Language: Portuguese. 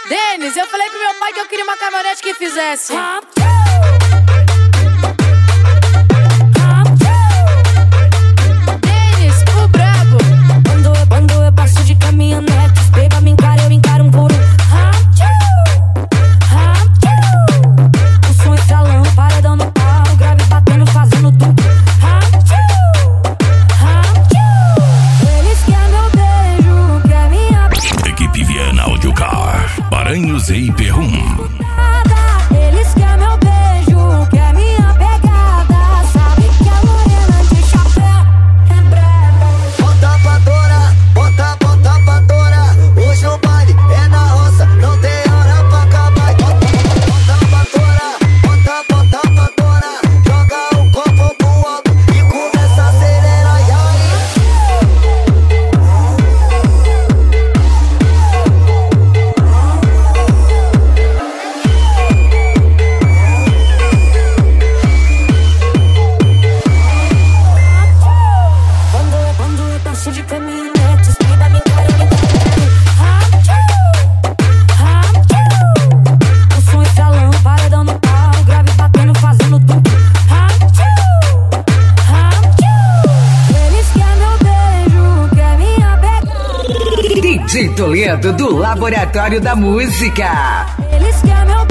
Denis, eu falei pro meu pai que eu queria uma caminhonete que fizesse Denis, o brabo. Quando eu passo de caminhonete, os beba me encara, eu encaro um por um. O som estralando, paredão no pau, grave batendo, fazendo duplo. Eles querem meu beijo, quer minha... Equipe Viana Audiocar, Paranhos e Perrum. Eles querem meu beijo, quer minha pegada. Sabe que a morena de chapéu é braba. Bota pra torar, bota pra torar. Hoje o baile é na roça, não tem hora pra acabar. Bota pra torar, bota pra torar. Joga o copo pro alto e começa a acelerar. E aí? Quando eu passo de caminhonete, os beba me encara, eu encaro. O som estralando, paredão no pau, grave batendo, fazendo duplo. Eles querem meu beijo, quer minha pegada. DJ Toledo do Laboratório da Música. Eles querem meu